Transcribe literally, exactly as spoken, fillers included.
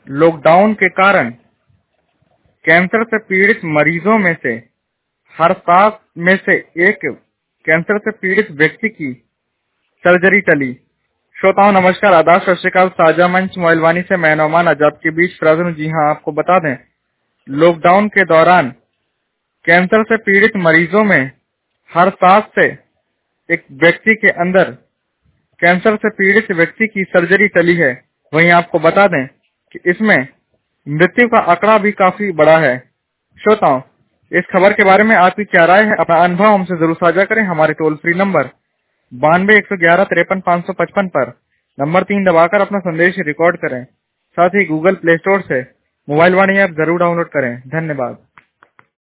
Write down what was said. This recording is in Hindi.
लॉकडाउन के कारण कैंसर से पीड़ित मरीजों में से हर सात में से एक कैंसर से पीड़ित व्यक्ति की सर्जरी टली। श्रोताओं नमस्कार, आदाब, सत श्री अकाल। साझा मंच मोबाइल वाणी से मैं नौमान आज आपके बीच फिर हूं। जी हां, आपको बता दें, लॉकडाउन के दौरान कैंसर से पीड़ित मरीजों में हर सात से एक व्यक्ति के अंदर कैंसर से पीड़ित व्यक्ति की सर्जरी टली है। वहीं आपको बता दें कि इसमें मृत्यु का आंकड़ा भी काफी बड़ा है। श्रोताओं, इस खबर के बारे में आपकी क्या राय है? अपना अनुभव हमसे जरूर साझा करें। हमारे टोल फ्री नंबर बानवे एक सौ ग्यारह तिरपन पाँच सौ पचपन पर नंबर तीन दबाकर अपना संदेश रिकॉर्ड करें। साथ ही गूगल प्ले स्टोर से मोबाइल वाणी ऐप जरूर डाउनलोड करें। धन्यवाद।